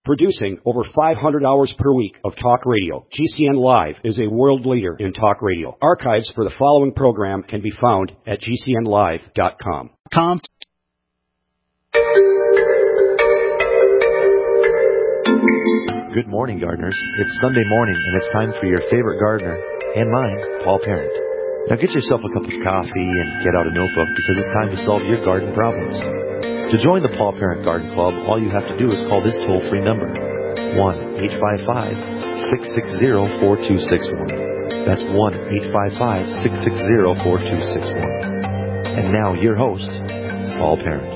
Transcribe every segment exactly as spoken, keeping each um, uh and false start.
Producing over five hundred hours per week of talk radio, G C N Live is a world leader in talk radio. Archives for the following program can be found at G C N live dot com. Com. Good morning, gardeners. It's Sunday morning, and it's time for your favorite gardener, and mine, Paul Parent. Now get yourself a cup of coffee and get out a notebook, because it's time to solve your garden problems. To join the Paul Parent Garden Club, all you have to do is call this toll-free number, one eight five five, six six zero, four two six one. That's one eight five five, six six zero, four two six one. And now, your host, Paul Parent.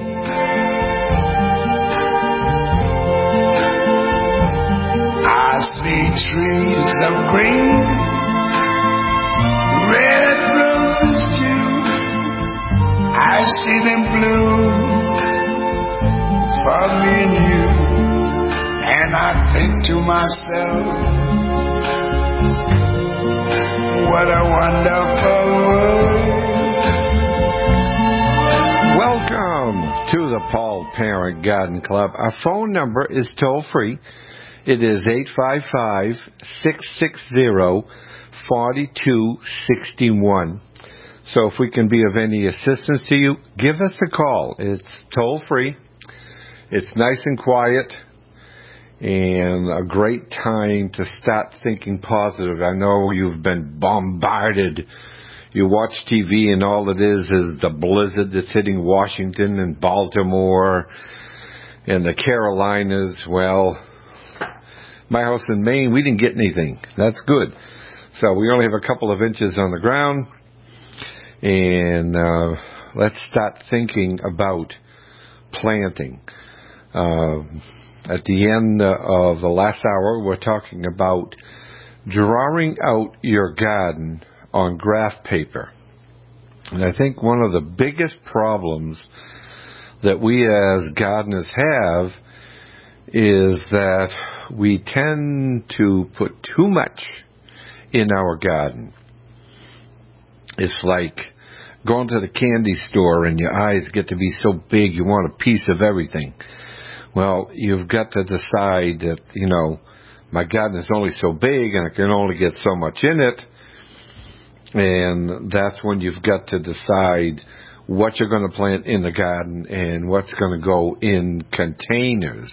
I see trees of green, red roses too. I see them bloom for me and you, and I think to myself, what a wonderful world. Welcome to the Paul Parent Garden Club. Our phone number is toll free. It is eight five five, six six zero, four two six one. So if we can be of any assistance to you, give us a call. It's toll free. It's nice and quiet, and a great time to start thinking positive. I know you've been bombarded. You watch T V and all it is is the blizzard that's hitting Washington and Baltimore and the Carolinas. Well, my house in Maine, we didn't get anything. That's good. So we only have a couple of inches on the ground. And uh, let's start thinking about planting. Uh, at the end of the last hour, we're talking about drawing out your garden on graph paper. And I think one of the biggest problems that we as gardeners have is that we tend to put too much in our garden. It's like going to the candy store and your eyes get to be so big you want a piece of everything. Well, you've got to decide that, you know, my garden is only so big and I can only get so much in it. And that's when you've got to decide what you're going to plant in the garden and what's going to go in containers.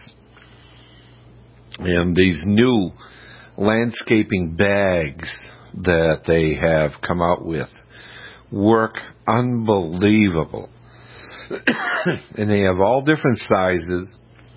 And these new landscaping bags that they have come out with work unbelievable. And they have all different sizes.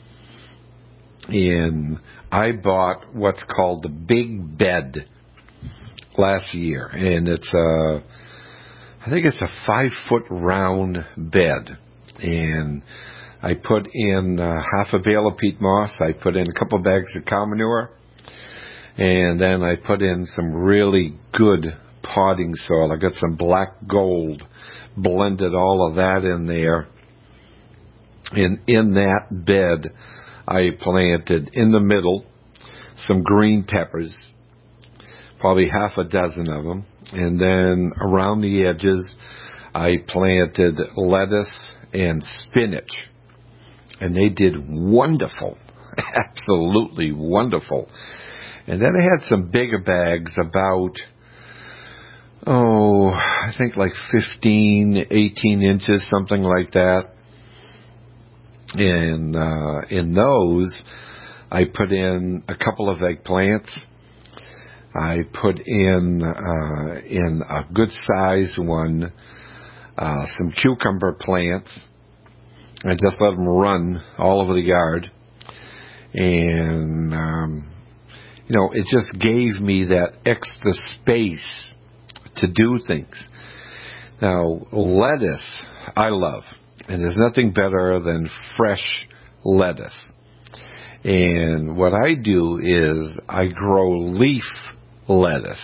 And I bought what's called the Big Bed last year. And it's a, I think it's a five foot round bed. And I put in uh, half a bale of peat moss. I put in a couple of bags of cow manure. And then I put in some really good potting soil. I got some black gold, blended all of that in there. And in that bed, I planted in the middle some green peppers, probably half a dozen of them. And then around the edges, I planted lettuce and spinach. And they did wonderful, absolutely wonderful. And then I had some bigger bags, about, oh, I think like fifteen, eighteen inches, something like that. And uh, in those, I put in a couple of eggplants. I put in, uh, in a good-sized one, uh, some cucumber plants. I just let them run all over the yard. And, um, you know, it just gave me that extra space to do things. Now, lettuce, I love. And there's nothing better than fresh lettuce. And what I do is I grow leaf lettuce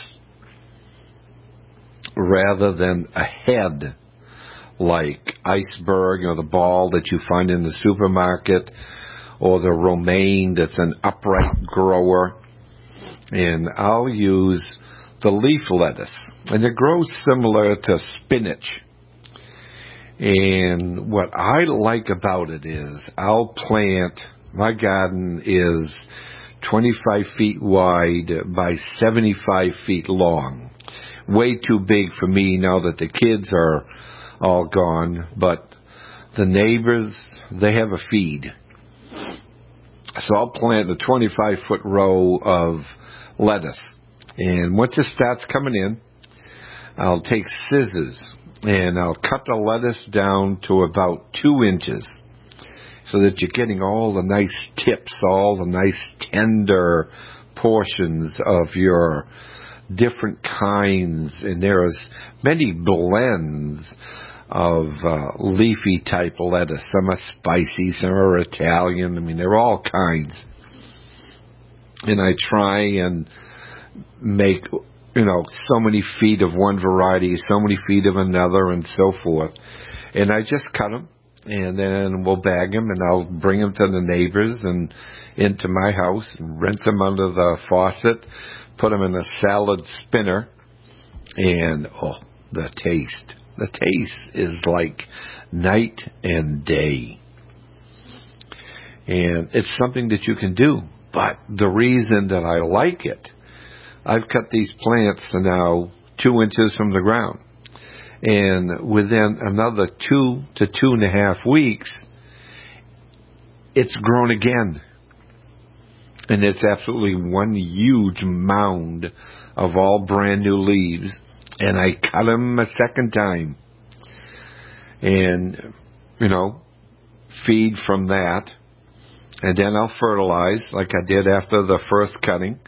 rather than a head, like iceberg, you know, the ball that you find in the supermarket, or the romaine that's an upright grower. And I'll use the leaf lettuce. And it grows similar to spinach. And what I like about it is I'll plant My garden is twenty-five feet wide by seventy-five feet long. Way too big for me now that the kids are all gone, but the neighbors, they have a feed. So I'll plant a twenty-five foot row of lettuce. And once it starts coming in, I'll take scissors and I'll cut the lettuce down to about two inches so that you're getting all the nice tips, all the nice tender portions of your different kinds. And there's many blends of uh, leafy type lettuce. Some are spicy, some are Italian. I mean, they're all kinds. And I try and make, you know, so many feet of one variety, so many feet of another, and so forth. And I just cut them, and then we'll bag them, and I'll bring them to the neighbors and into my house, and rinse them under the faucet, put them in a salad spinner, and, oh, the taste. The taste is like night and day. And it's something that you can do. But the reason that I like it, I've cut these plants now two inches from the ground. And within another two to two and a half weeks, it's grown again. And it's absolutely one huge mound of all brand new leaves. And I cut them a second time. And, you know, feed from that. And then I'll fertilize like I did after the first cutting.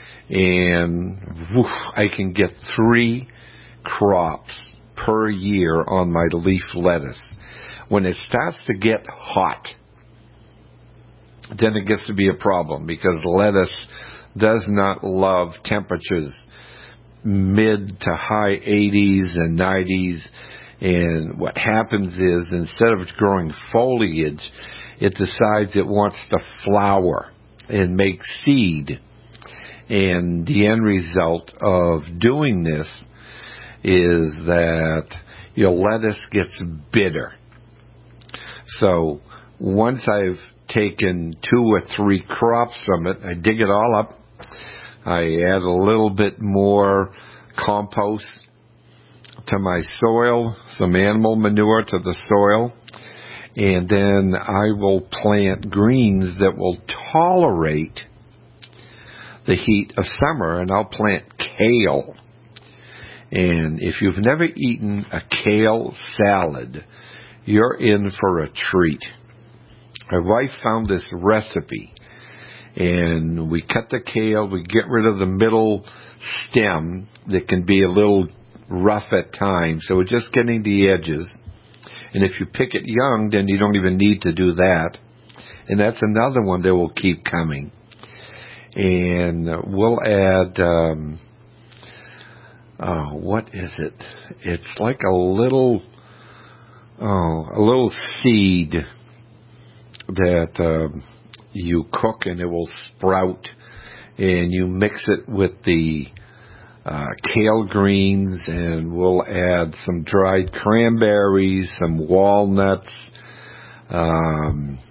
And woof, I can get three crops per year on my leaf lettuce. When it starts to get hot, then it gets to be a problem because lettuce does not love temperatures mid to high eighties and nineties. And what happens is instead of growing foliage, it decides it wants to flower and make seed. And the end result of doing this is that your lettuce gets bitter. So once I've taken two or three crops from it, I dig it all up. I add a little bit more compost to my soil, some animal manure to the soil, and then I will plant greens that will tolerate the heat of summer, and I'll plant kale. And if you've never eaten a kale salad, you're in for a treat. My wife found this recipe, and we cut the kale, we get rid of the middle stem that can be a little rough at times, so we're just getting the edges. And if you pick it young, then you don't even need to do that. And that's another one that will keep coming. And we'll add, um, oh, what is it? It's like a little, oh, a little seed that uh, you cook and it will sprout. And you mix it with the uh, kale greens, and we'll add some dried cranberries, some walnuts, um,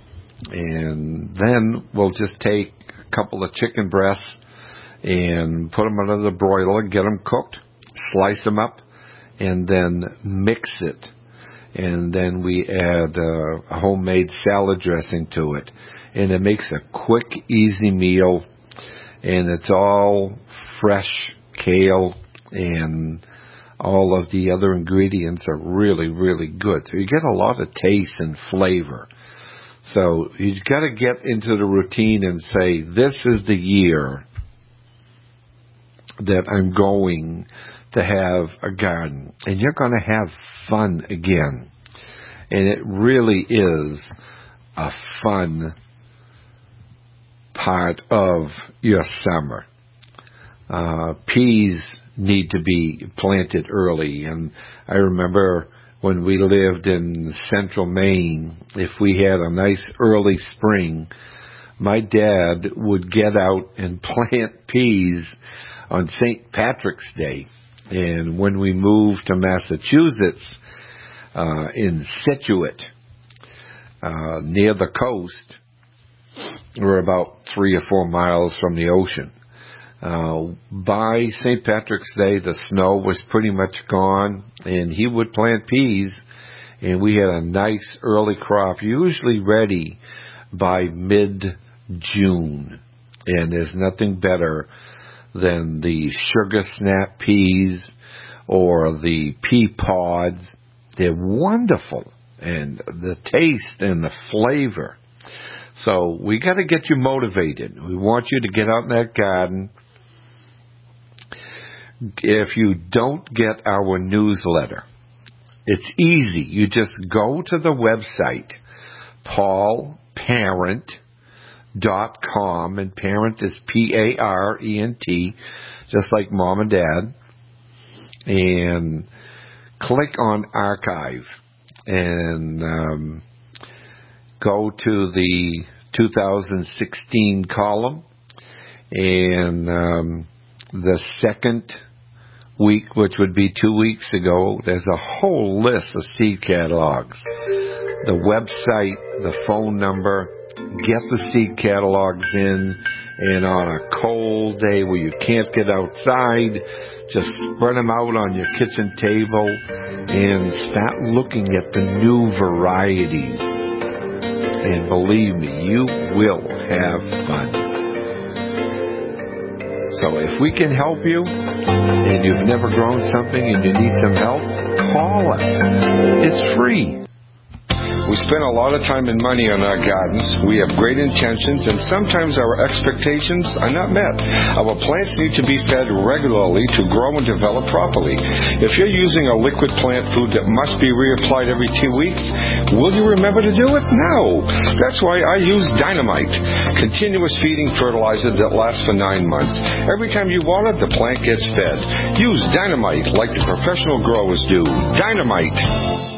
and then we'll just take a couple of chicken breasts and put them under the broiler, get them cooked, slice them up, and then mix it. And then we add uh, a homemade salad dressing to it. And it makes a quick, easy meal. And it's all fresh kale, and all of the other ingredients are really, really good. So you get a lot of taste and flavor. So you've got to get into the routine and say, this is the year that I'm going to have a garden. And you're going to have fun again. And it really is a fun part of your summer. Uh, peas need to be planted early. And I remember when we lived in central Maine, if we had a nice early spring, my dad would get out and plant peas on Saint Patrick's Day. And when we moved to Massachusetts, uh, in Scituate, uh, near the coast, we're about three or four miles from the ocean. Uh, by Saint Patrick's Day, the snow was pretty much gone, and he would plant peas, and we had a nice early crop, usually ready by mid-June. And there's nothing better than the sugar snap peas or the pea pods. They're wonderful, and the taste and the flavor. So we got to get you motivated. We want you to get out in that garden. If you don't get our newsletter, it's easy. You just go to the website, paul parent dot com, and parent is P A R E N T, just like mom and dad, and click on archive, and um, go to the two thousand sixteen column, and um, the second week, which would be two weeks ago, there's a whole list of seed catalogs. The website, the phone number, get the seed catalogs in, and on a cold day where you can't get outside, just spread them out on your kitchen table and start looking at the new varieties. And believe me, you will have fun. So if we can help you, and you've never grown something and you need some help, call us. It's free. We spend a lot of time and money on our gardens. We have great intentions, and sometimes our expectations are not met. Our plants need to be fed regularly to grow and develop properly. If you're using a liquid plant food that must be reapplied every two weeks, will you remember to do it? No. That's why I use Dynamite, continuous feeding fertilizer that lasts for nine months. Every time you water, the plant gets fed. Use Dynamite like the professional growers do. Dynamite.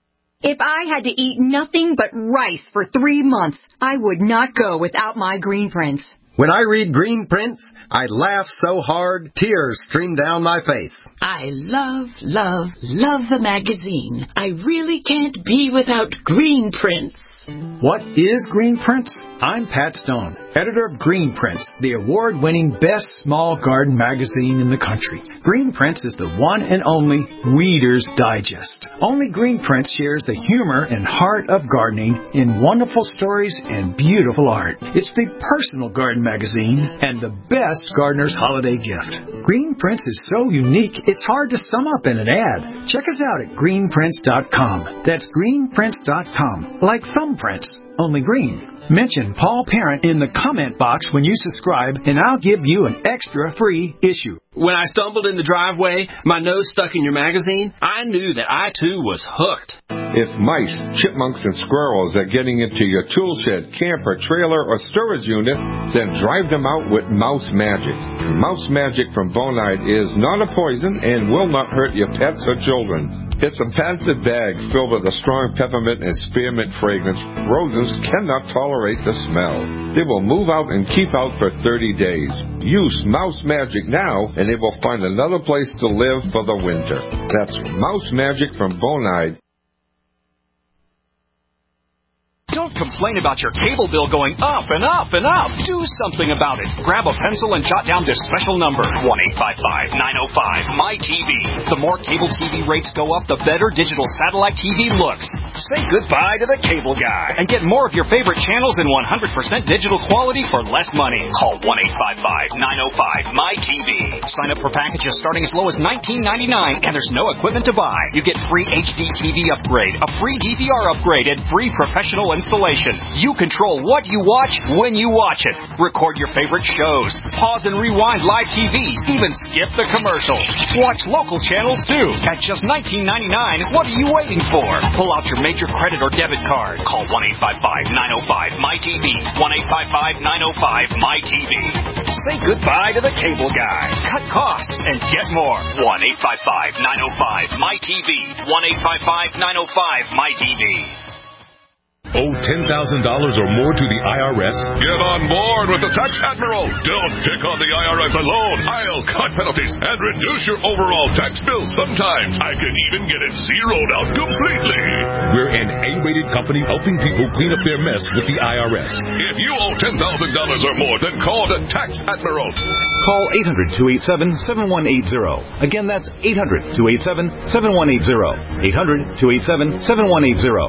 If I had to eat nothing but rice for three months, I would not go without my Green Prints. When I read Green Prints, I laugh so hard, tears stream down my face. I love, love, love the magazine. I really can't be without Green Prints. What is Green Prints? I'm Pat Stone, editor of Green Prints, the award-winning best small garden magazine in the country. Green Prints is the one and only Reader's Digest. Only Green Prints shares the humor and heart of gardening in wonderful stories and beautiful art. It's the personal garden magazine and the best gardener's holiday gift. Green Prints is so unique, it's hard to sum up in an ad. Check us out at green prints dot com. That's green prints dot com. Like thumbprints, only green. Mention Paul Parent in the comment box when you subscribe, and I'll give you an extra free issue. When I stumbled in the driveway, my nose stuck in your magazine, I knew that I, too, was hooked. If mice, chipmunks, and squirrels are getting into your tool shed, camper, trailer, or storage unit, then drive them out with Mouse Magic. Mouse Magic from Bonide is not a poison and will not hurt your pets or children. It's a patented bag filled with a strong peppermint and spearmint fragrance. Rodents cannot tolerate the smell. They will move out and keep out for thirty days. Use Mouse Magic now, and they will find another place to live for the winter. That's Mouse Magic from Bonide. Don't complain about your cable bill going up and up and up. Do something about it. Grab a pencil and jot down this special number, one eight five five, nine oh five, M Y T V. The more cable T V rates go up, the better digital satellite T V looks. Say goodbye to the cable guy and get more of your favorite channels in one hundred percent digital quality for less money. Call one eight five five, nine oh five, M Y T V. Sign up for packages starting as low as nineteen ninety-nine, and there's no equipment to buy. You get free H D T V upgrade, a free D V R upgrade, and free professional installation. You control what you watch when you watch it. Record your favorite shows. Pause and rewind live T V. Even skip the commercials. Watch local channels too. At just nineteen ninety-nine, what are you waiting for? Pull out your major credit or debit card. Call one eight five five, nine oh five, M Y T V. one eight five five, nine oh five, M Y T V. Say goodbye to the cable guy. Cut costs and get more. one eight five five, nine oh five, M Y T V. one eight five five, nine oh five, M Y T V. Owe ten thousand dollars or more to the I R S? Get on board with the Tax Admiral. Don't pick on the I R S alone. I'll cut penalties and reduce your overall tax bill. Sometimes I can even get it zeroed out completely. We're an A-rated company helping people clean up their mess with the I R S. If you owe ten thousand dollars or more, then call the Tax Admiral. Call eight hundred, two eight seven, seven one eight zero. Again, that's eight hundred, two eight seven, seven one eight zero. eight hundred, two eight seven, seven one eight zero.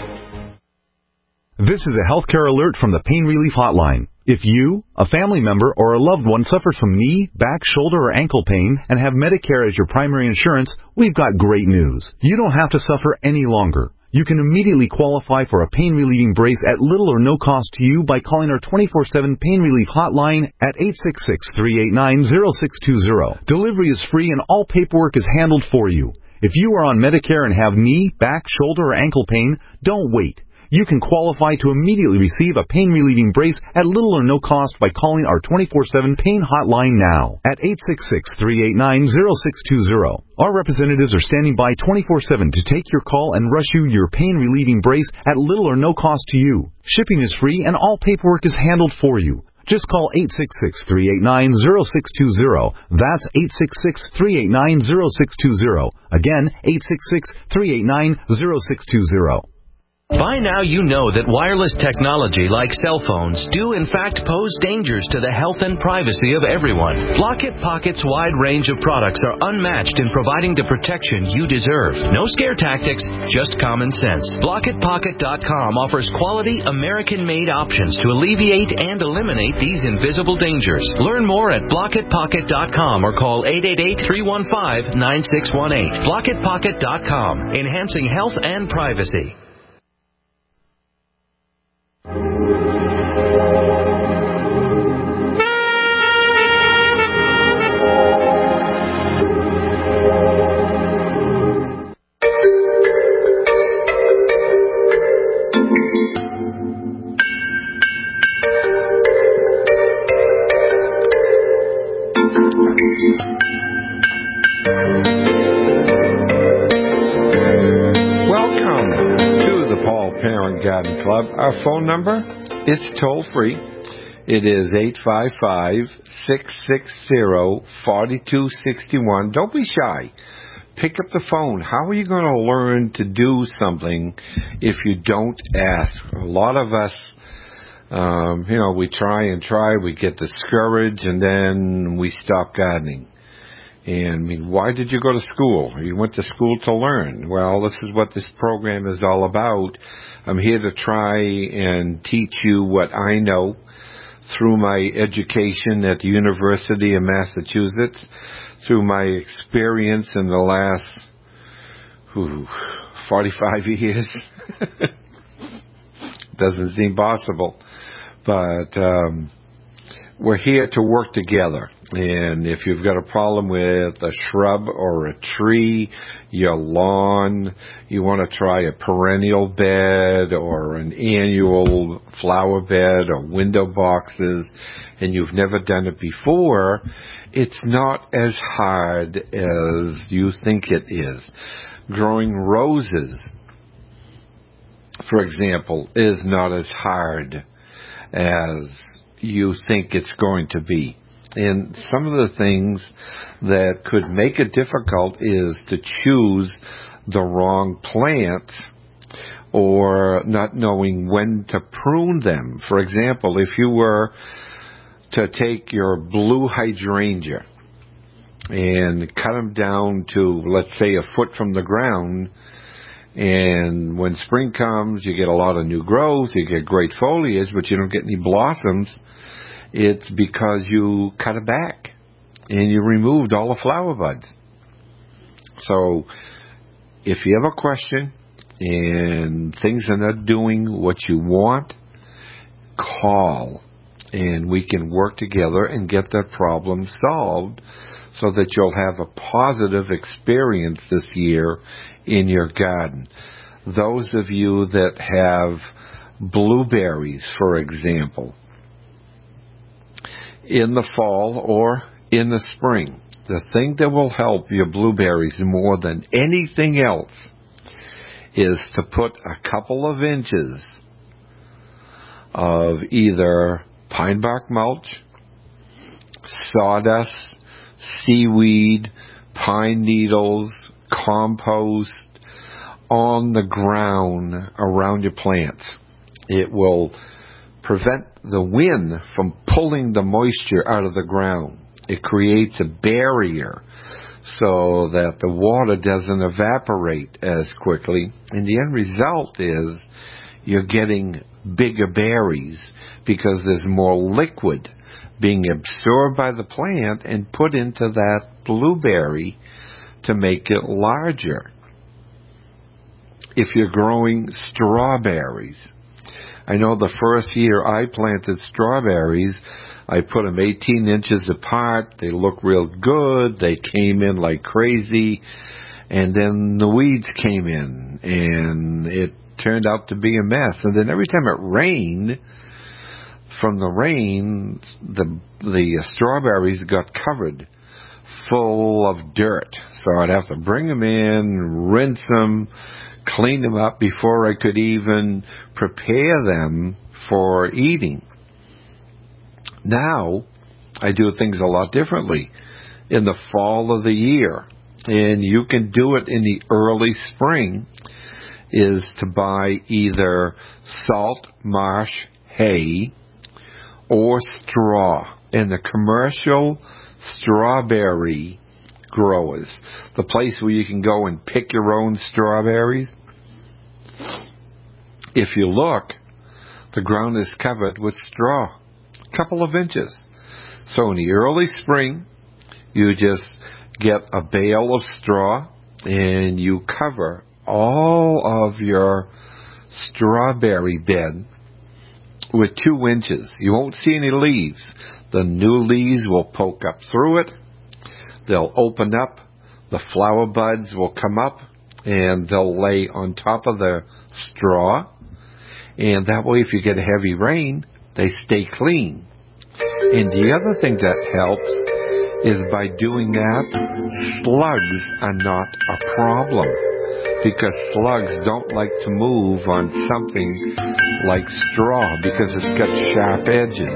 This is a healthcare alert from the Pain Relief Hotline. If you, a family member, or a loved one suffers from knee, back, shoulder, or ankle pain and have Medicare as your primary insurance, we've got great news. You don't have to suffer any longer. You can immediately qualify for a pain-relieving brace at little or no cost to you by calling our twenty-four seven Pain Relief Hotline at eight six six, three eight nine, zero six two zero. Delivery is free and all paperwork is handled for you. If you are on Medicare and have knee, back, shoulder, or ankle pain, don't wait. You can qualify to immediately receive a pain-relieving brace at little or no cost by calling our twenty-four seven Pain Hotline now at eight six six, three eight nine, zero six two zero. Our representatives are standing by twenty-four seven to take your call and rush you your pain-relieving brace at little or no cost to you. Shipping is free and all paperwork is handled for you. Just call eight six six, three eight nine, zero six two zero. That's eight six six, three eight nine, zero six two zero. Again, eight six six, three eight nine, zero six two zero. By now you know that wireless technology like cell phones do in fact pose dangers to the health and privacy of everyone. Blockit Pocket's wide range of products are unmatched in providing the protection you deserve. No scare tactics, just common sense. Blockit Pocket dot com offers quality American-made options to alleviate and eliminate these invisible dangers. Learn more at Blockit Pocket dot com or call eight eight eight, three one five, nine six one eight. Blockit Pocket dot com, enhancing health and privacy. Garden Club. Our phone number is toll free. It is eight five five, six six zero, four two six one. Don't be shy. Pick up the phone. How are you going to learn to do something if you don't ask? A lot of us, um, you know, we try and try, we get discouraged, and then we stop gardening. And I mean, why did you go to school? You went to school to learn. Well, this is what this program is all about. I'm here to try and teach you what I know through my education at the University of Massachusetts, through my experience in the last whew, forty-five years. Doesn't seem possible. But um, we're here to work together. And if you've got a problem with a shrub or a tree, your lawn, you want to try a perennial bed or an annual flower bed or window boxes, and you've never done it before, it's not as hard as you think it is. Growing roses, for example, is not as hard as you think it's going to be. And some of the things that could make it difficult is to choose the wrong plants or not knowing when to prune them. For example, if you were to take your blue hydrangea and cut them down to, let's say, a foot from the ground, and when spring comes, you get a lot of new growth, you get great foliage, but you don't get any blossoms, it's because you cut it back and you removed all the flower buds. So if you have a question and things are not doing what you want, call and we can work together and get that problem solved so that you'll have a positive experience this year in your garden. Those of you that have blueberries, for example, in the fall or in the spring, the thing that will help your blueberries more than anything else is to put a couple of inches of either pine bark mulch, sawdust, seaweed, pine needles, compost on the ground around your plants. It will prevent the wind from pulling the moisture out of the ground. It creates a barrier so that the water doesn't evaporate as quickly. And the end result is you're getting bigger berries because there's more liquid being absorbed by the plant and put into that blueberry to make it larger. If you're growing strawberries, I know the first year I planted strawberries, I put them eighteen inches apart. They look real good. They came in like crazy. And then the weeds came in, and it turned out to be a mess. And then every time it rained, from the rain, the the strawberries got covered full of dirt. So I'd have to bring them in, rinse them, clean them up before I could even prepare them for eating. Now, I do things a lot differently in the fall of the year. And you can do it in the early spring, is to buy either salt marsh hay or straw. And the commercial strawberry growers, the place where you can go and pick your own strawberries, if you look, the ground is covered with straw, a couple of inches. So in the early spring, you just get a bale of straw and you cover all of your strawberry bed with two inches. You won't see any leaves. The new leaves will poke up through it. They'll open up. The flower buds will come up and they'll lay on top of the straw. And that way, if you get a heavy rain, they stay clean. And the other thing that helps is by doing that, slugs are not a problem, because slugs don't like to move on something like straw because it's got sharp edges.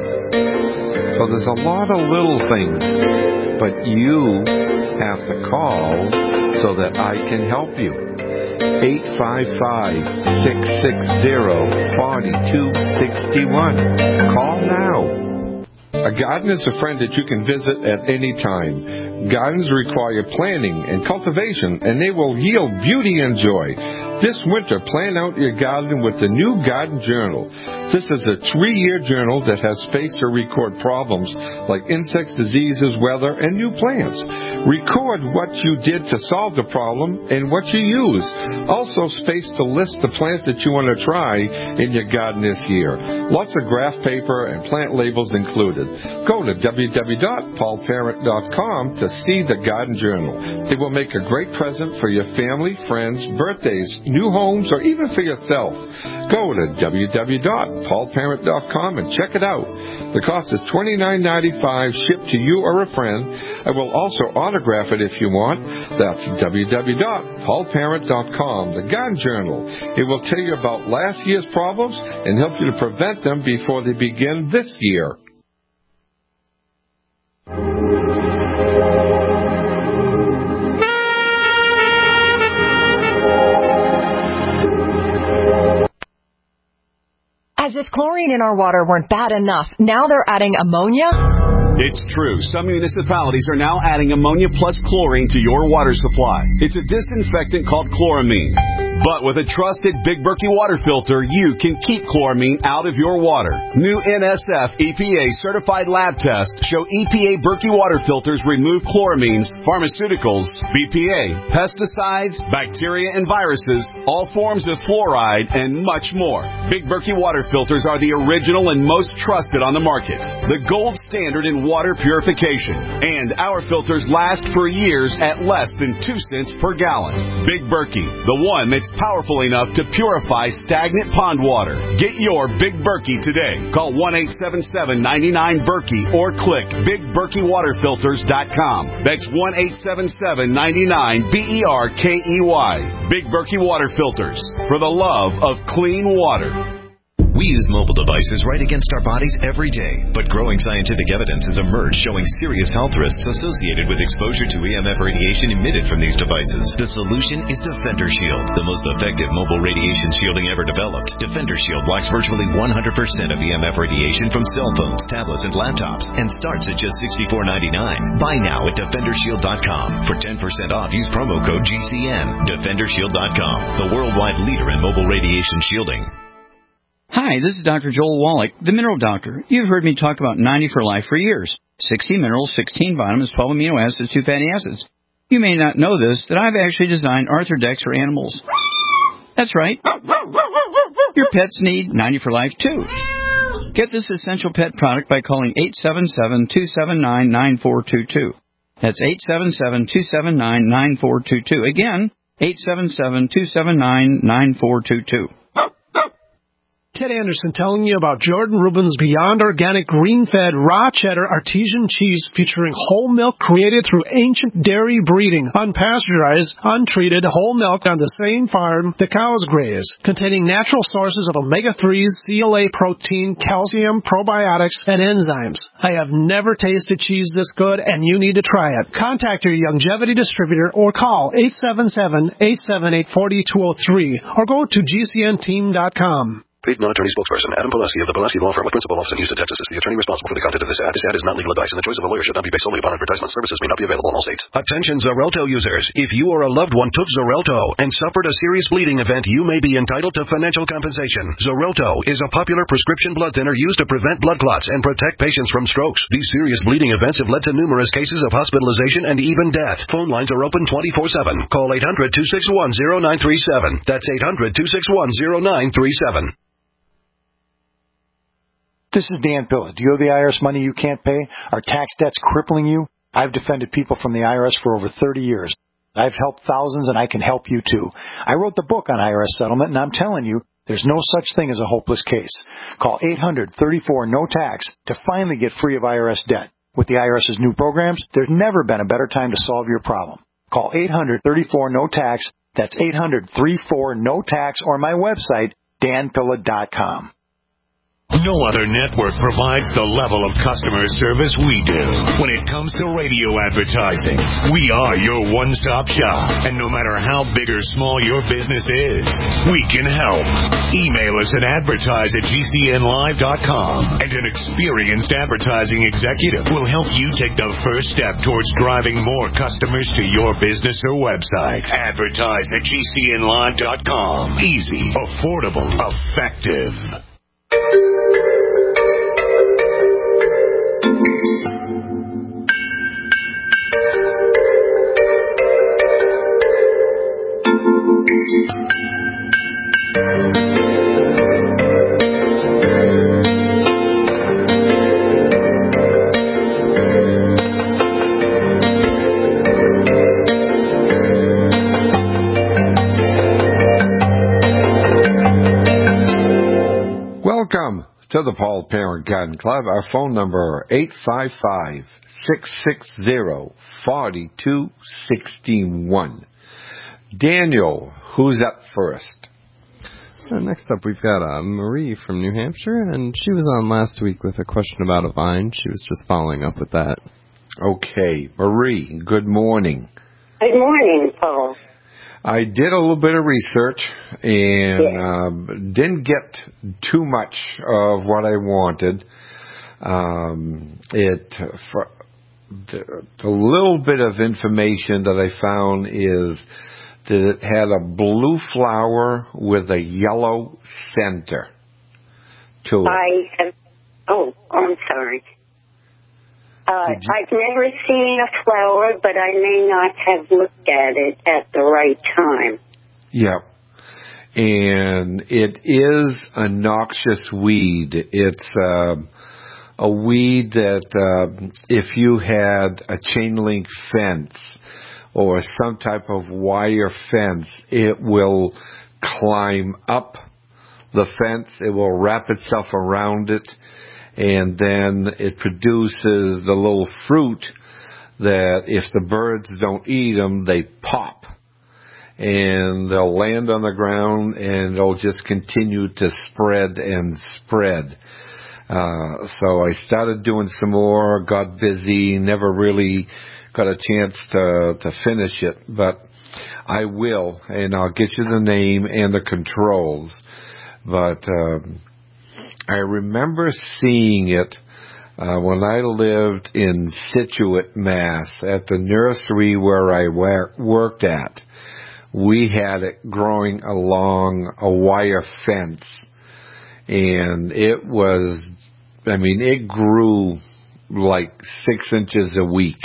So there's a lot of little things, but you have to call so that I can help you. eight five five, six six zero, four two six one. Call now. A garden is a friend that you can visit at any time. Gardens require planning and cultivation, and they will yield beauty and joy. This winter, plan out your garden with the new Garden Journal. This is a three-year journal that has space to record problems like insects, diseases, weather, and new plants. Record what you did to solve the problem and what you use. Also, space to list the plants that you want to try in your garden this year. Lots of graph paper and plant labels included. Go to w w w dot paul parent dot com to see the Garden Journal. It will make a great present for your family, friends, birthdays, new homes, or even for yourself. Go to w w w dot paul parent dot com and check it out. The cost is twenty-nine ninety-five, shipped to you or a friend. I will also autograph it if you want. That's w w w dot paul parent dot com, the Garden Journal. It will tell you about last year's problems and help you to prevent them before they begin this year. As if chlorine in our water weren't bad enough, now they're adding ammonia? It's true. Some municipalities are now adding ammonia plus chlorine to your water supply. It's a disinfectant called chloramine. But with a trusted Big Berkey water filter, you can keep chloramine out of your water. New N S F E P A certified lab tests show E P A Berkey water filters remove chloramines, pharmaceuticals, B P A, pesticides, bacteria and viruses, all forms of fluoride, and much more. Big Berkey water filters are the original and most trusted on the market. The gold standard in water purification. And our filters last for years at less than two cents per gallon. Big Berkey, the one that's powerful enough to purify stagnant pond water. Get your Big Berkey today. Call one eight seven seven, nine nine, Berkey or click big berkey water filters dot com. That's one eight seven seven, nine nine, B E R K E Y. Big Berkey Water Filters, for the love of clean water. We use mobile devices right against our bodies every day, but growing scientific evidence has emerged showing serious health risks associated with exposure to E M F radiation emitted from these devices. The solution is Defender Shield, the most effective mobile radiation shielding ever developed. Defender Shield blocks virtually one hundred percent of E M F radiation from cell phones, tablets, and laptops, and starts at just sixty-four ninety-nine. Buy now at defender shield dot com. For ten percent off, use promo code G C N. defender shield dot com, the worldwide leader in mobile radiation shielding. Hi, this is Doctor Joel Wallach, the Mineral Doctor. You've heard me talk about ninety for Life for years. sixty minerals, sixteen vitamins, twelve amino acids, two fatty acids. You may not know this, that I've actually designed Arthrodex for animals. That's right. Your pets need ninety for Life, too. Get this essential pet product by calling eight seven seven, two seven nine, nine four two two. That's eight seven seven, two seven nine, nine four two two. Again, eight seven seven, two seven nine, nine four two two. Ted Anderson telling you about Jordan Rubin's Beyond Organic Green-Fed Raw Cheddar Artesian Cheese featuring whole milk created through ancient dairy breeding, unpasteurized, untreated whole milk on the same farm the cows graze, containing natural sources of omega threes, C L A protein, calcium, probiotics, and enzymes. I have never tasted cheese this good, and you need to try it. Contact your Longevity distributor or call eight seven seven, eight seven eight, four two zero three or go to G C N team dot com. Paid non-attorney spokesperson Adam Pulaski of the Pulaski Law Firm with principal office in Houston, Texas is the attorney responsible for the content of this ad. This ad is not legal advice, and the choice of a lawyer should not be based solely upon advertisement. Services may not be available in all states. Attention Xarelto users. If you or a loved one took Xarelto and suffered a serious bleeding event, you may be entitled to financial compensation. Xarelto is a popular prescription blood thinner used to prevent blood clots and protect patients from strokes. These serious bleeding events have led to numerous cases of hospitalization and even death. Phone lines are open twenty-four seven. Call eight hundred, two six one, zero nine three seven. That's eight hundred, two six one, zero nine three seven. This is Dan Pilla. Do you owe the I R S money you can't pay? Are tax debts crippling you? I've defended people from the I R S for over thirty years. I've helped thousands, and I can help you too. I wrote the book on I R S settlement, and I'm telling you, there's no such thing as a hopeless case. Call eight hundred, thirty-four, no tax to finally get free of I R S debt. With the IRS's new programs, there's never been a better time to solve your problem. Call eight hundred, thirty-four, no tax. That's eight hundred, thirty-four, no tax, or my website, dan pilla dot com. No other network provides the level of customer service we do. When it comes to radio advertising, we are your one-stop shop. And no matter how big or small your business is, we can help. Email us at advertise at G C N live dot com, and an experienced advertising executive will help you take the first step towards driving more customers to your business or website. Advertise at G C N live dot com. Easy, affordable, effective. Welcome to the Paul Parent Garden Club. Our phone number eight five five, six six zero, four two six one. Daniel, who's up first? Uh, next up, we've got uh, Marie from New Hampshire, and she was on last week with a question about a vine. She was just following up with that. Okay, Marie, good morning. Good morning, Paul. I did a little bit of research and yeah. um, didn't get too much of what I wanted. Um, it for the, the little bit of information that I found is that it had a blue flower with a yellow center to it. I have, oh, I'm sorry. Uh, I've never seen a flower, but I may not have looked at it at the right time. Yep. And it is a noxious weed. It's uh, a weed that uh, if you had a chain link fence or some type of wire fence, it will climb up the fence. It will wrap itself around it. And then it produces the little fruit that if the birds don't eat them, they pop. and they'll land on the ground, and they'll just continue to spread and spread. Uh, so I started doing some more, got busy, never really got a chance to, to finish it, but I will, and I'll get you the name and the controls. But um, I remember seeing it uh, when I lived in Scituate, Mass, at the nursery where I wa- worked at. We had it growing along a wire fence, and it was, I mean, it grew like six inches a week.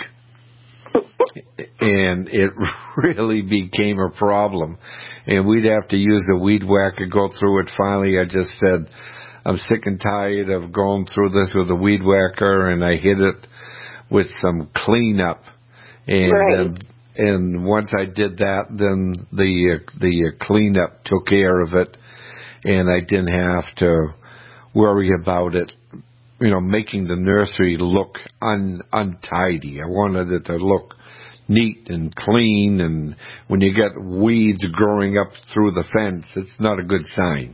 And it really became a problem. And we'd have to use a weed whacker, go through it. Finally, I just said, I'm sick and tired of going through this with a weed whacker, and I hit it with some cleanup. And right. then, and once I did that, then the uh, the uh, cleanup took care of it, and I didn't have to worry about it, you know, making the nursery look un, untidy. I wanted it to look neat and clean, and when you get weeds growing up through the fence, it's not a good sign.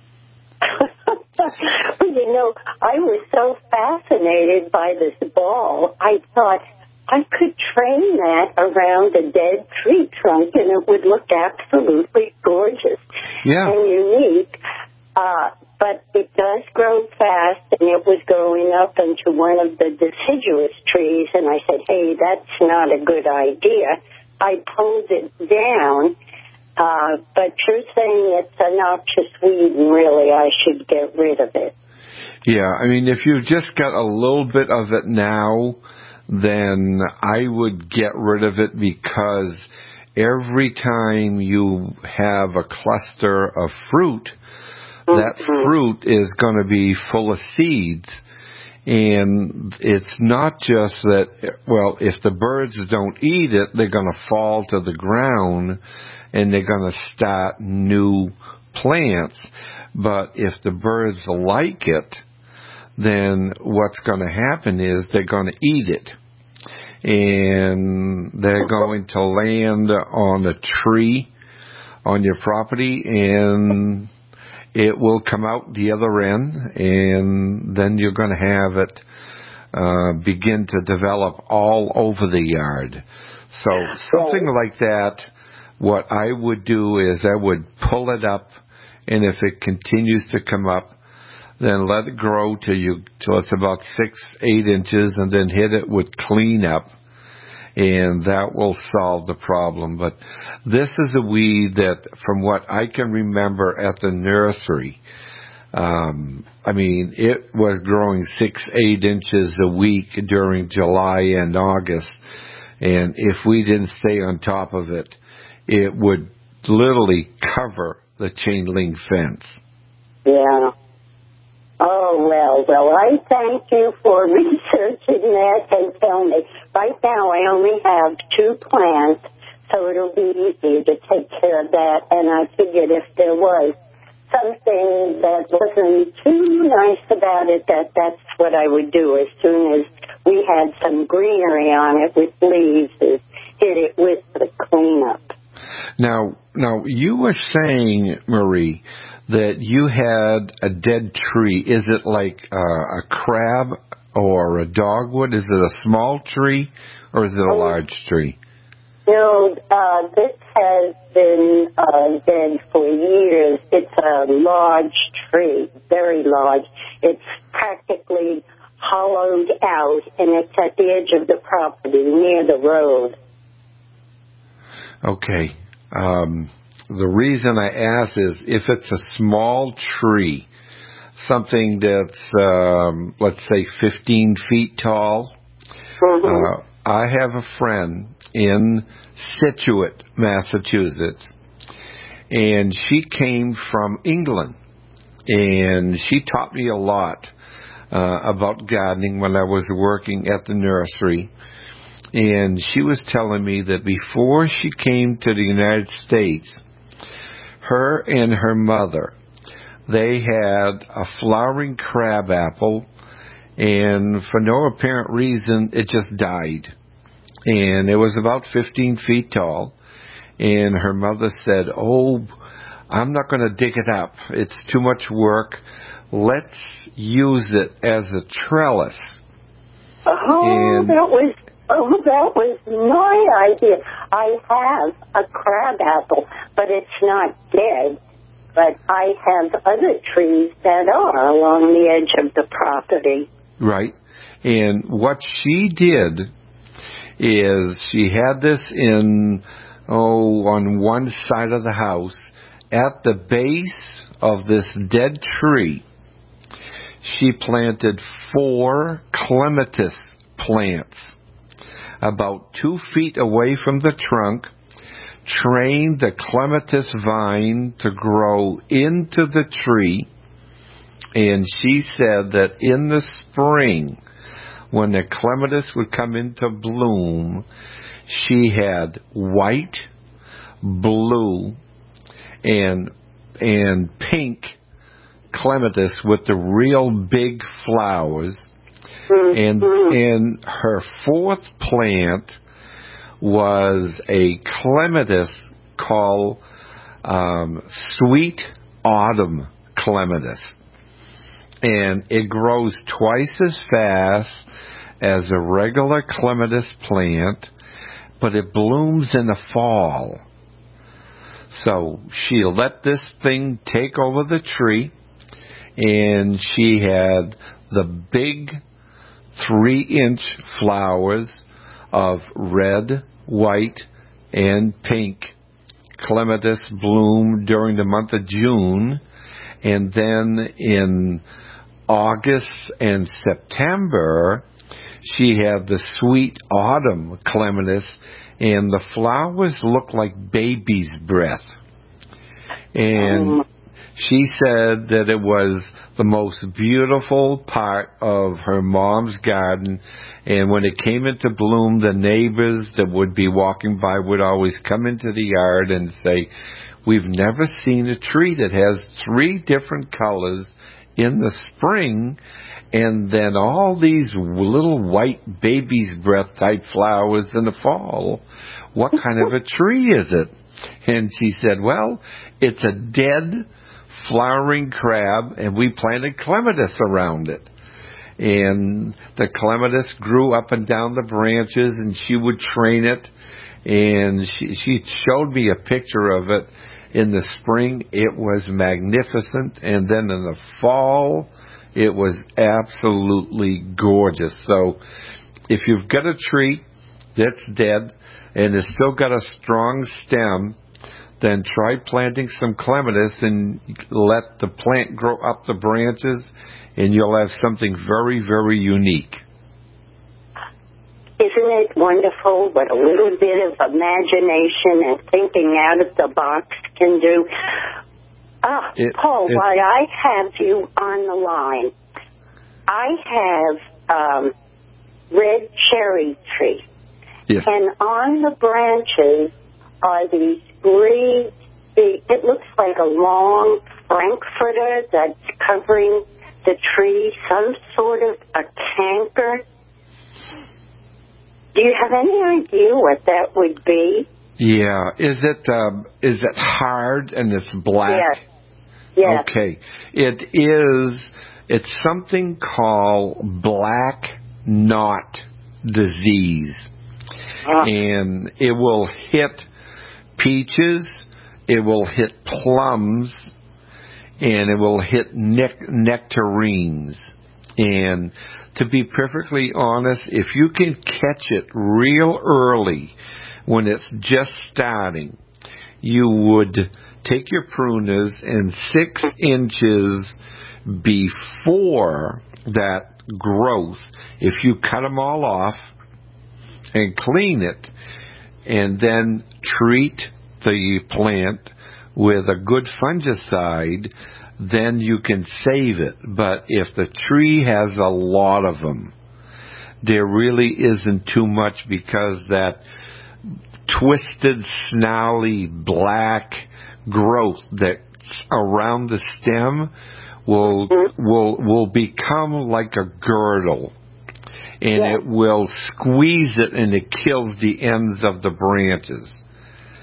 You know, I was so fascinated by this ball, I thought I could train that around a dead tree trunk, and it would look absolutely gorgeous yeah. and unique. Uh, but it does grow fast, and it was growing up into one of the deciduous trees, and I said, hey, that's not a good idea. I pulled it down, uh, but you're saying it's a noxious weed, and really I should get rid of it. Yeah, I mean, if you've just got a little bit of it now, then I would get rid of it, because every time you have a cluster of fruit, that fruit is going to be full of seeds. And it's not just that, well, if the birds don't eat it, they're going to fall to the ground and they're going to start new plants. But if the birds like it, then what's going to happen is they're going to eat it. And they're going to land on a tree on your property, and it will come out the other end, and then you're going to have it uh, begin to develop all over the yard. So something like that, what I would do is I would pull it up, and if it continues to come up, then let it grow till you till it's about six, eight inches, and then hit it with cleanup, and that will solve the problem. But this is a weed that, from what I can remember at the nursery, um, I mean, it was growing six, eight inches a week during July and August, and if we didn't stay on top of it, it would literally cover the chain link fence. Yeah. Oh, well, well, I thank you for researching that and telling me. Right now I only have two plants, so it'll be easy to take care of that. And I figured if there was something that wasn't too nice about it, that that's what I would do. As soon as we had some greenery on it with leaves, is hit it with the cleanup. Now, now you were saying, Marie, that you had a dead tree. Is it like uh, a crab or a dogwood? Is it a small tree, or is it a large tree? No, uh, this has been uh, dead for years. It's a large tree, very large. It's practically hollowed out, and it's at the edge of the property, near the road. Okay. Um, the reason I ask is if it's a small tree, something that's, um, let's say, fifteen feet tall, mm-hmm. uh, I have a friend in Scituate, Massachusetts, and she came from England, and she taught me a lot uh, about gardening when I was working at the nursery. And she was telling me that before she came to the United States, her and her mother, they had a flowering crabapple, and for no apparent reason, it just died. And it was about fifteen feet tall, And her mother said, oh, I'm not going to dig it up. It's too much work. Let's use it as a trellis. Oh, and, that was oh, that was my idea. I have a crab apple, but it's not dead. But I have other trees that are along the edge of the property. Right. And what she did is she had this in, oh, on one side of the house. At the base of this dead tree, she planted four clematis plants about two feet away from the trunk, trained the clematis vine to grow into the tree, and she said that in the spring, when the clematis would come into bloom, she had white, blue, and and pink clematis with the real big flowers. And and her fourth plant was a clematis called um, Sweet Autumn Clematis. And it grows twice as fast as a regular clematis plant, but it blooms in the fall. So she let this thing take over the tree, and she had the big three-inch flowers of red, white, and pink clematis bloom during the month of June, and then in August and September, she had the sweet autumn clematis, and the flowers look like baby's breath. And she said that it was the most beautiful part of her mom's garden, and when it came into bloom, the neighbors that would be walking by would always come into the yard and say, we've never seen a tree that has three different colors in the spring, and then all these little white baby's breath type flowers in the fall. What kind of a tree is it? And she said, well, it's a dead flowering crab, and we planted clematis around it. And the clematis grew up and down the branches, and she would train it. And she, she showed me a picture of it. In the spring, it was magnificent, and then in the fall, it was absolutely gorgeous. So if you've got a tree that's dead and it's still got a strong stem, then try planting some clematis and let the plant grow up the branches, and you'll have something very, very unique. Isn't it wonderful what a little bit of imagination and thinking out of the box can do? Ah, It- Paul, it- while I have you on the line, I have um, red cherry tree. Yes. And on the branches are these green, it looks like a long frankfurter that's covering the tree, some sort of a canker. Do you have any idea what that would be? Yeah. Is it um, is it hard and it's black? Yes. Yes. Okay. It is. It's something called black knot disease, and it will hit peaches, it will hit plums, and it will hit nec- nectarines. And to be perfectly honest, if you can catch it real early when it's just starting, you would take your pruners and six inches before that growth, if you cut them all off and clean it, and then treat the plant with a good fungicide, then you can save it. But if the tree has a lot of them, there really isn't too much, because that twisted, snarly, black growth that's around the stem will will will become like a girdle, and it will squeeze it, and it kills the ends of the branches.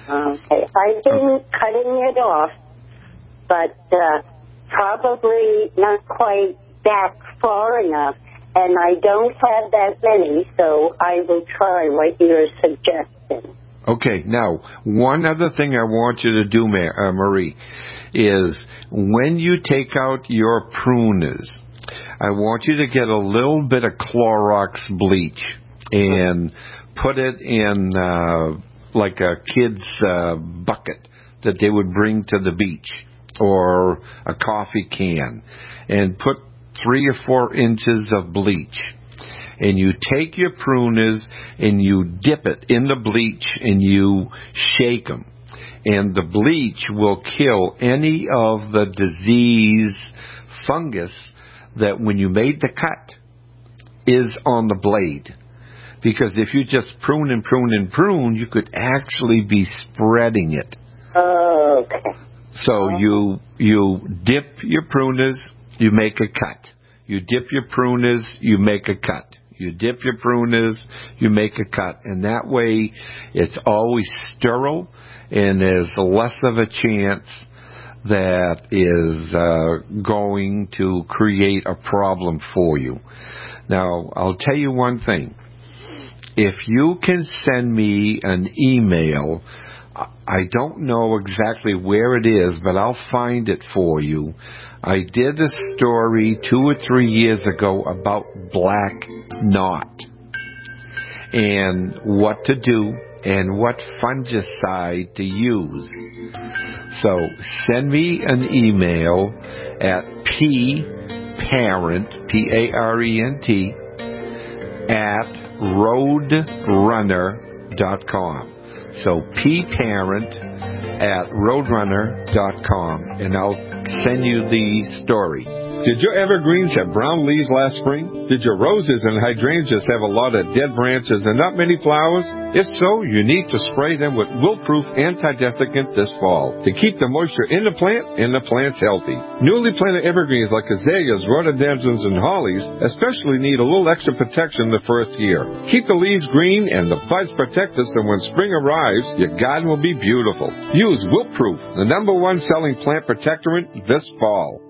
Okay. I've been cutting it off, but uh, probably not quite back far enough, and I don't have that many, so I will try what you're suggesting. Okay, now, one other thing I want you to do, Ma- uh, Marie, is when you take out your pruners, I want you to get a little bit of Clorox bleach and put it in uh, like a kid's uh, bucket that they would bring to the beach, or a coffee can, and put three or four inches of bleach. And you take your pruners and you dip it in the bleach and you shake them. And the bleach will kill any of the disease fungus that when you made the cut is on the blade. Because if you just prune and prune and prune, you could actually be spreading it. Oh, okay. So you you dip your pruners, you make a cut. You dip your pruners, you make a cut. You dip your pruners, you make a cut. And that way it's always sterile and there's less of a chance that is uh, going to create a problem for you. Now, I'll tell you one thing. If you can send me an email, I don't know exactly where it is, but I'll find it for you. I did a story two or three years ago about black knot and what to do and what fungicide to use. So send me an email at pparent, P A R E N T, at roadrunner dot com. So pparent at roadrunner dot com, and I'll send you the story. Did your evergreens have brown leaves last spring? Did your roses and hydrangeas have a lot of dead branches and not many flowers? If so, you need to spray them with Wilt-Proof Anti-Desiccant this fall to keep the moisture in the plant and the plants healthy. Newly planted evergreens like azaleas, rhododendrons, and hollies especially need a little extra protection the first year. Keep the leaves green and the buds protected so when spring arrives, your garden will be beautiful. Use Wilt-Proof, the number one selling plant protectorant this fall.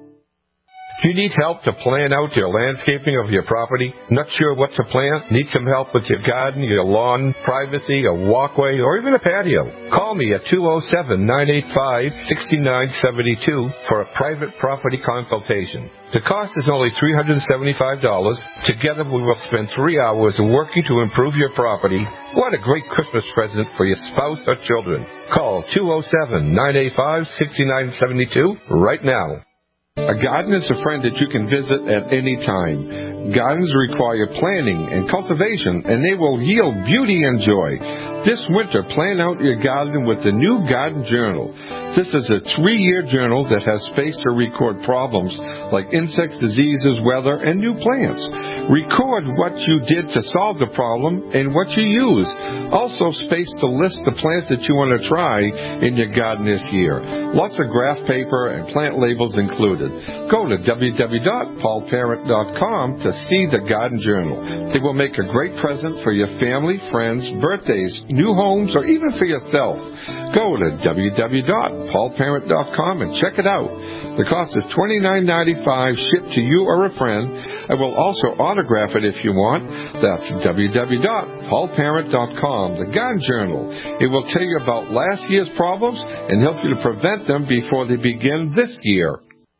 Do you need help to plan out your landscaping of your property? Not sure what to plant? Need some help with your garden, your lawn, privacy, a walkway, or even a patio? Call me at two oh seven, nine eight five, six nine seven two for a private property consultation. The cost is only three hundred seventy-five dollars. Together we will spend three hours working to improve your property. What a great Christmas present for your spouse or children. Call two oh seven, nine eight five, six nine seven two right now. A garden is a friend that you can visit at any time. Gardens require planning and cultivation, and they will yield beauty and joy. This winter, plan out your garden with the new Garden Journal. This is a three-year journal that has space to record problems like insects, diseases, weather, and new plants. Record what you did to solve the problem and what you used. Also space to list the plants that you want to try in your garden this year. Lots of graph paper and plant labels included. Go to w w w dot paul parent dot com to see the Garden Journal. It will make a great present for your family, friends, birthdays, new homes, or even for yourself. Go to w w w dot paul parent dot com and check it out. The cost is twenty-nine ninety-five shipped to you or a friend. I will also autograph it if you want. That's w w w dot paul parent dot com, the Garden Journal. It will tell you about last year's problems and help you to prevent them before they begin this year.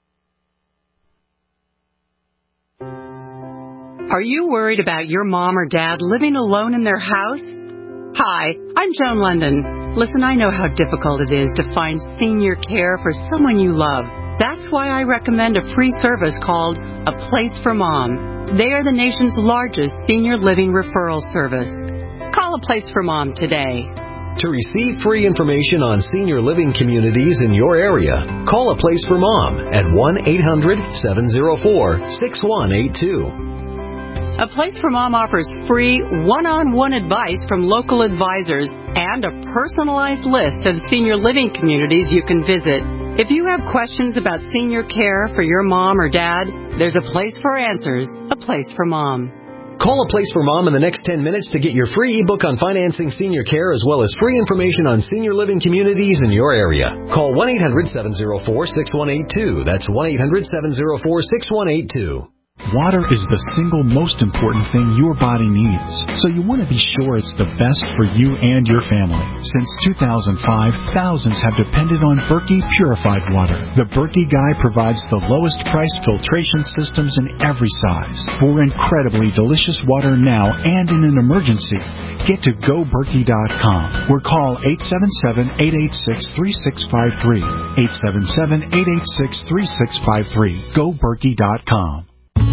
Are you worried about your mom or dad living alone in their house? Hi, I'm Joan London. Listen, I know how difficult it is to find senior care for someone you love. That's why I recommend a free service called A Place for Mom. They are the nation's largest senior living referral service. Call A Place for Mom today. To receive free information on senior living communities in your area, call A Place for Mom at one eight hundred, seven oh four, six one eight two. A Place for Mom offers free one-on-one advice from local advisors and a personalized list of senior living communities you can visit. If you have questions about senior care for your mom or dad, there's a place for answers, A Place for Mom. Call A Place for Mom in the next ten minutes to get your free ebook on financing senior care as well as free information on senior living communities in your area. Call one eight hundred seven oh four six one eight two. That's one eight hundred seven oh four six one eight two. Water is the single most important thing your body needs, so you want to be sure it's the best for you and your family. Since two thousand five, thousands have depended on Berkey purified water. The Berkey Guy provides the lowest priced filtration systems in every size. For incredibly delicious water now and in an emergency, get to go berkey dot com or call eight seven seven, eight eight six, three six five three. eight seven seven, eight eight six, three six five three. go berkey dot com.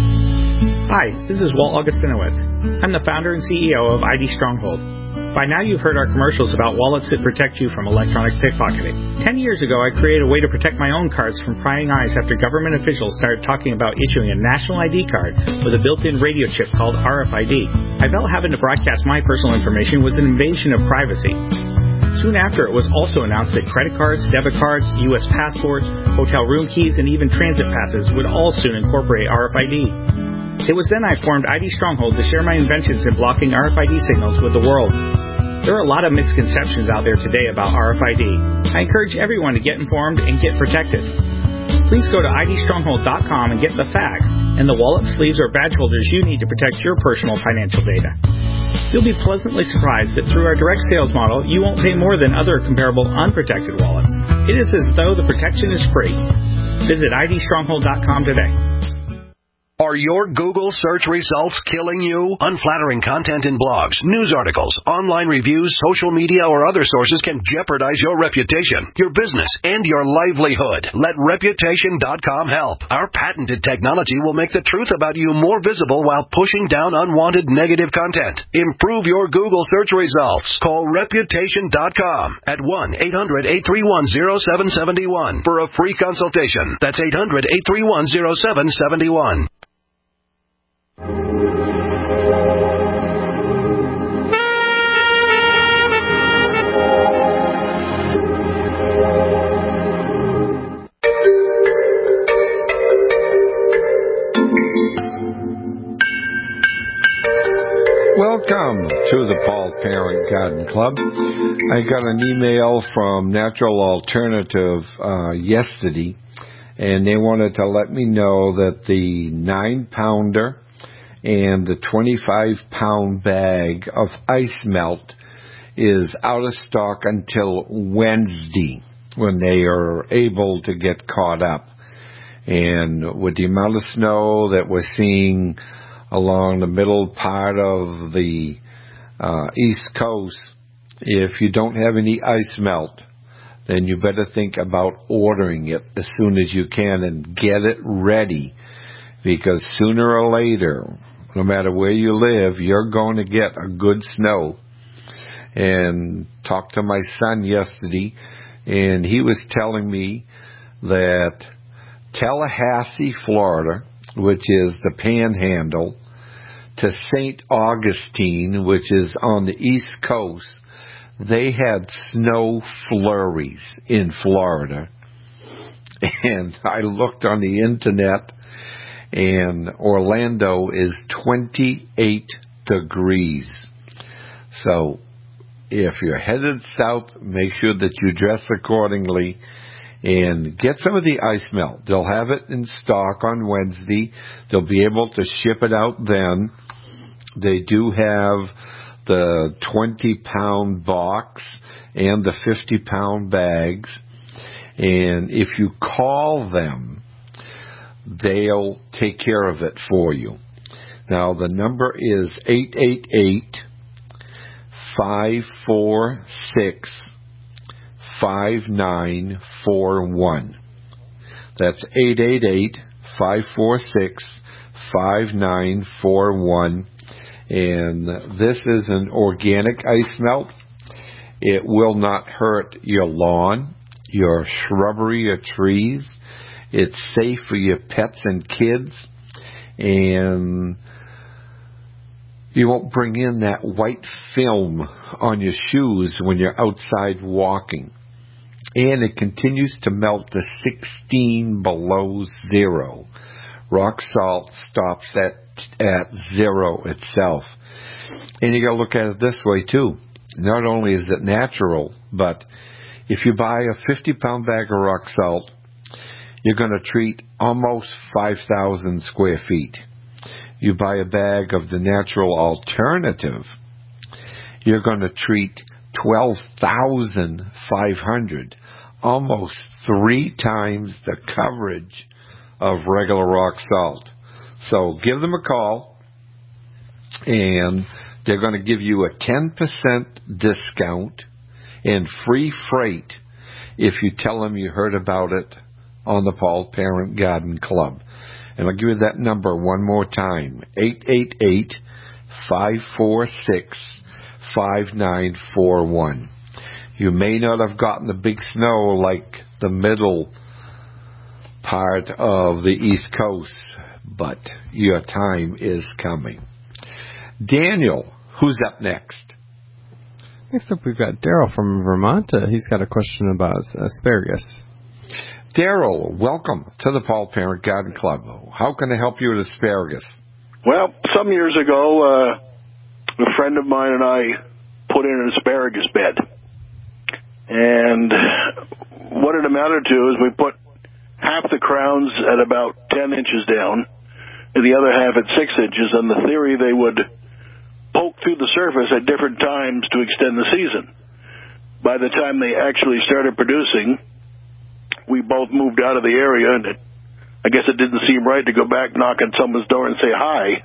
Hi, this is Walt Augustinowitz. I'm the founder and C E O of I D Stronghold. By now you've heard our commercials about wallets that protect you from electronic pickpocketing. Ten years ago, I created a way to protect my own cards from prying eyes after government officials started talking about issuing a national I D card with a built-in radio chip called R F I D. I felt having to broadcast my personal information was an invasion of privacy. Soon after, it was also announced that credit cards, debit cards, U S passports, hotel room keys, and even transit passes would all soon incorporate R F I D. It was then I formed I D Stronghold to share my inventions in blocking R F I D signals with the world. There are a lot of misconceptions out there today about R F I D. I encourage everyone to get informed and get protected. Please go to I D stronghold dot com and get the facts and the wallet, sleeves, or badge holders you need to protect your personal financial data. You'll be pleasantly surprised that through our direct sales model, you won't pay more than other comparable unprotected wallets. It is as though the protection is free. Visit I D stronghold dot com today. Are your Google search results killing you? Unflattering content in blogs, news articles, online reviews, social media, or other sources can jeopardize your reputation, your business, and your livelihood. Let reputation dot com help. Our patented technology will make the truth about you more visible while pushing down unwanted negative content. Improve your Google search results. Call reputation dot com at one eight hundred, eight three one, zero seven seven one for a free consultation. That's eight hundred, eight three one, zero seven seven one. Welcome to the Paul Parent Garden Club. I got an email from Natural Alternative uh, yesterday, and they wanted to let me know that the nine pounder and the twenty-five pound bag of ice melt is out of stock until Wednesday, when they are able to get caught up. And with the amount of snow that we're seeing along the middle part of the uh, East Coast, if you don't have any ice melt, then you better think about ordering it as soon as you can and get it ready, because sooner or later, no matter where you live, you're going to get a good snow. And talked to my son yesterday, and he was telling me that Tallahassee, Florida, which is the Panhandle, to Saint Augustine, which is on the East Coast, they had snow flurries in Florida. And I looked on the internet, and Orlando is twenty-eight degrees. So if you're headed south, make sure that you dress accordingly and get some of the ice melt. They'll have it in stock on Wednesday. They'll be able to ship it out then. They do have the twenty pound box and the fifty pound bags. And if you call them, they'll take care of it for you. Now, the number is eight eight eight, five four six, five nine four one. That's eight eight eight, five four six, five nine four one. And this is an organic ice melt. It will not hurt your lawn, your shrubbery or trees. It's safe for your pets and kids. And you won't bring in that white film on your shoes when you're outside walking. And it continues to melt to sixteen below zero. Rock salt stops at at zero itself. And you got to look at it this way, too. Not only is it natural, but if you buy a fifty-pound bag of rock salt, you're going to treat almost five thousand square feet. You buy a bag of the natural alternative, you're going to treat twelve thousand five hundred, almost three times the coverage of regular rock salt. So give them a call, and they're going to give you a ten percent discount and free freight if you tell them you heard about it on the Paul Parent Garden Club. And I'll give you that number one more time, eight eight eight, five four six, five nine four one. You may not have gotten the big snow like the middle part of the East Coast, but your time is coming. Daniel, who's up next? Next up, we've got Daryl from Vermont. Uh, he's got a question about asparagus. Daryl, welcome to the Paul Parent Garden Club. How can I help you with asparagus? Well, some years ago, uh, a friend of mine and I put in an asparagus bed. And what it amounted to is we put half the crowns at about ten inches down and the other half at six inches. And the theory, they would poke through the surface at different times to extend the season. By the time they actually started producing, we both moved out of the area, and it, I guess it didn't seem right to go back, knock on someone's door, and say hi.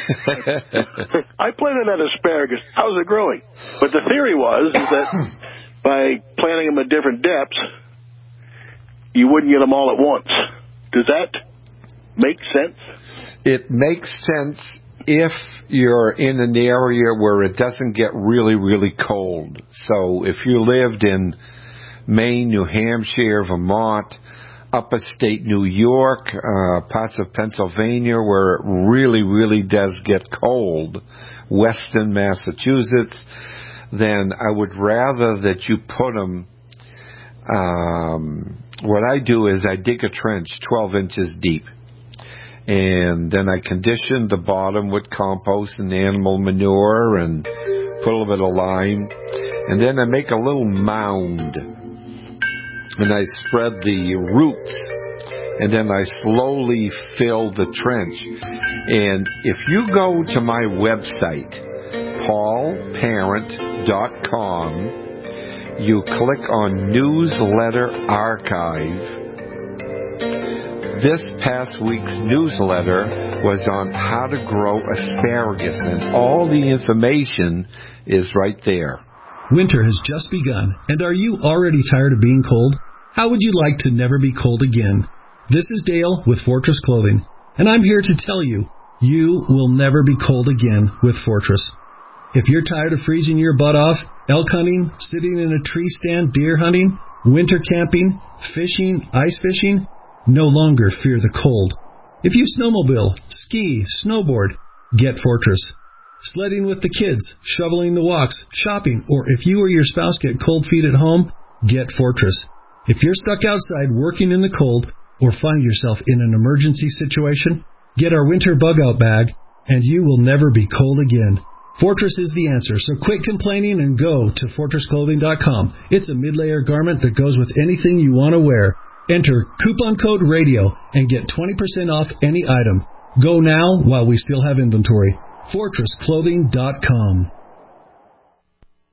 I planted that asparagus. How's it growing? But the theory was is that by planting them at different depths, you wouldn't get them all at once. Does that make sense? It makes sense if you're in an area where it doesn't get really, really cold. So if you lived in Maine, New Hampshire, Vermont, upstate New York, uh, parts of Pennsylvania where it really, really does get cold, western Massachusetts, then I would rather that you put them, um, what I do is I dig a trench twelve inches deep. And then I condition the bottom with compost and animal manure and put a little bit of lime. And then I make a little mound. And I spread the roots. And then I slowly fill the trench. And if you go to my website, paul parent dot com, you click on Newsletter Archive. This past week's newsletter was on how to grow asparagus, and all the information is right there. Winter has just begun, and are you already tired of being cold? How would you like to never be cold again? This is Dale with Fortress Clothing, and I'm here to tell you, you will never be cold again with Fortress. If you're tired of freezing your butt off, elk hunting, sitting in a tree stand, deer hunting, winter camping, fishing, ice fishing, no longer fear the cold. If you snowmobile, ski, snowboard, get Fortress. Sledding with the kids, shoveling the walks, shopping, or if you or your spouse get cold feet at home, get Fortress. If you're stuck outside working in the cold or find yourself in an emergency situation, get our winter bug-out bag and you will never be cold again. Fortress is the answer, so quit complaining and go to fortress clothing dot com. It's a mid-layer garment that goes with anything you want to wear. Enter coupon code radio and get twenty percent off any item. Go now while we still have inventory. fortress clothing dot com.